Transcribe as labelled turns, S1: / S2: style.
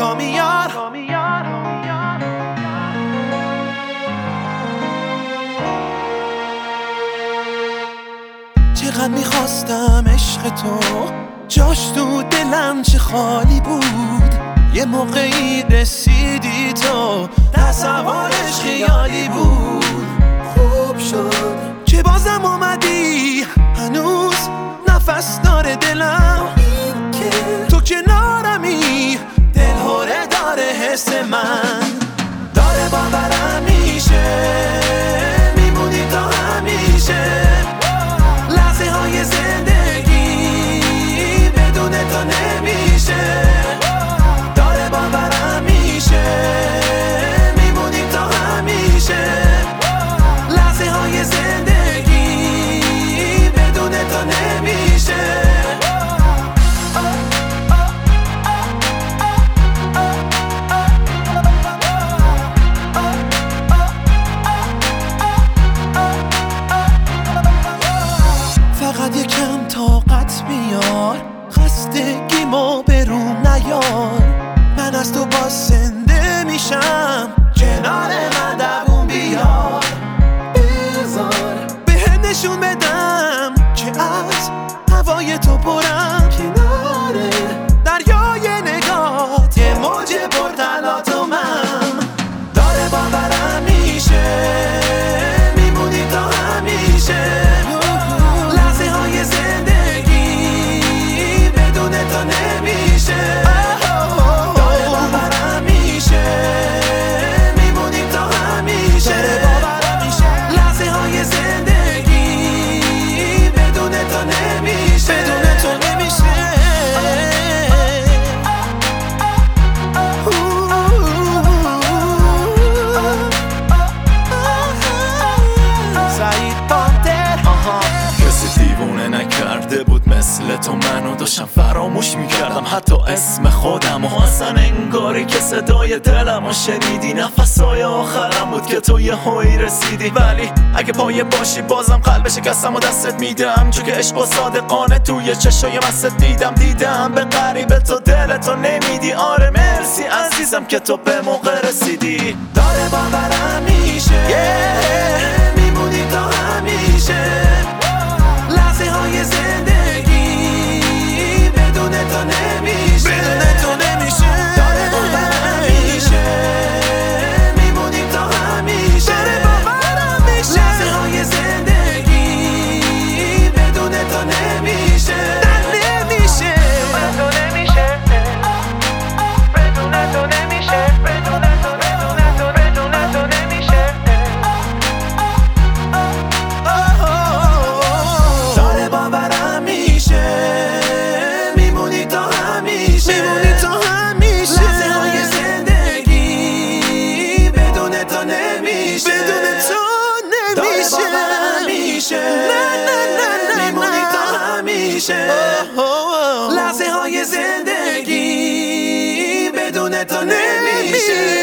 S1: نگاه میار. چقدر میخواستم عشق تو، جاش تو دلم چه خالی بود. یه موقعی رسیدی تو، تصورش خیالی بود. خوب شد که بازم اومدی، هنوز نفس داره دلم. این که تو کنارمی، دل هوره داره حس من. داره باورم میشه میمونی تا همیشه. لحظه های زندگی بدون تو نمیشه. داره باورم میشه میمونی تا همیشه. لحظه های زندگی بدون تو نمیشه. فقط یکم طاقت بیار، خستگیمو بروم نیار. من از تو باز زنده میشم، کنار من دووم بیار. بذار بهت نشون بدم که از هوای تو پرم. کنار دریای نگات یه موج پرتلاطمم. داره باورم میشه میمونی تا همیشه.
S2: نکرده بود مثل تو، منو داشتم فراموش میکردم حتی اسم خودم. و اصلا انگاری که صدای دلمو شنیدی. نفسای آخرم بود که تو یه هایی رسیدی. ولی اگه پایه باشی بازم قلب شکستم و دستت میدم. چون که عشق و صادقانه توی چشای مست دیدم به غریبه تو دلتو نمیدی. آره مرسی عزیزم که تو به موقع رسیدی.
S1: داره باورم میشه میمونی تا همیشه. لحظه های زندگی بدون تو نمیشه. بدون تو نمیشه. داره باورم میشه میمونی تا همیشه. داره باورم میشه. لحظه های زندگی بدون تو نمیشه. نمیشه. بدون تو نمیشه. بدون تو نمیشه. بدون تو نمیشه. میمونی تا همیشه. لحظه های زندگی بدون تو نمیشه. بدون تو نمیشه. همیشه میمونی تا همیشه. لحظه های زندگی بدون تو نمیشه.